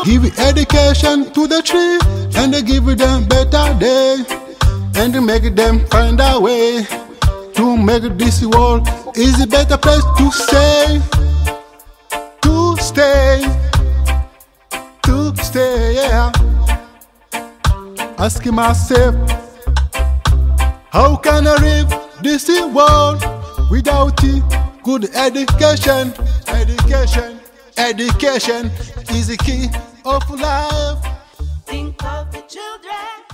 Give education to the tree, and they give them better day, and they make them find a way to make this world is a better place to stay, to stay, to stay, yeah. Asking myself, how can I live this world without good education? Education, education is the key of life. Think of the children.